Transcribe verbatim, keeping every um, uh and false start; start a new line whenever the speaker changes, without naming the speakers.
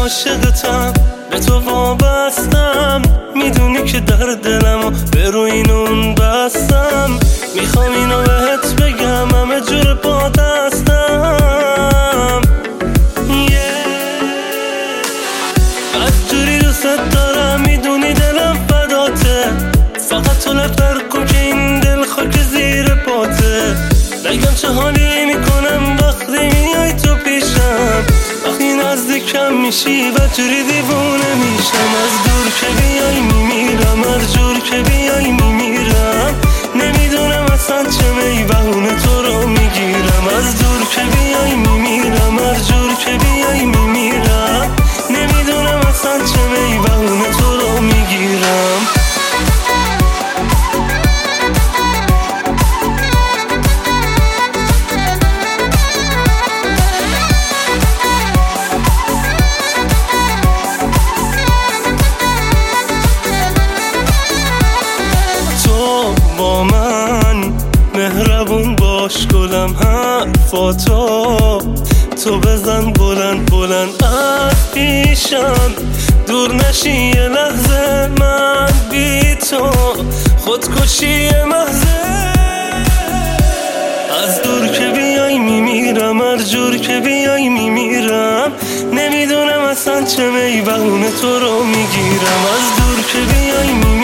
عاشقتم، به تو وابستم، میدونی که در دلمو به روی این اون بستم. میخوام اینو بهت بگم، همه جور با دستم. از جوری دوست دارم، میدونی دلم فداته، فقط تو لفتر کن که این دل خاک زیر پاته. نگم چه حالی میکنم وقتی میای تو پیشم، وقتی نزدیکم میشی و جوری دیوونه میشم. از دور که بیای میمیرم، از جور که بیای میمیرم، نمیدونم اصلا چه میبهونه تو رو میگیرم. از دور که بیای میمیرم، از جور که بیای میمیرم، نمیدونم اصلا چه میبهونه تو رو میگیرم. با من مهربون باش گلم، حرفاتو تو بزن بلند بلند از پیشم. دور نشی یه لحظه من بی تو، خودکشی محضه. از دور که بیای میمیرم، از جور که بیای میمیرم، نمیدونم اصلا چه میبهونه تو رو میگیرم. از دور که بیای میمیرم،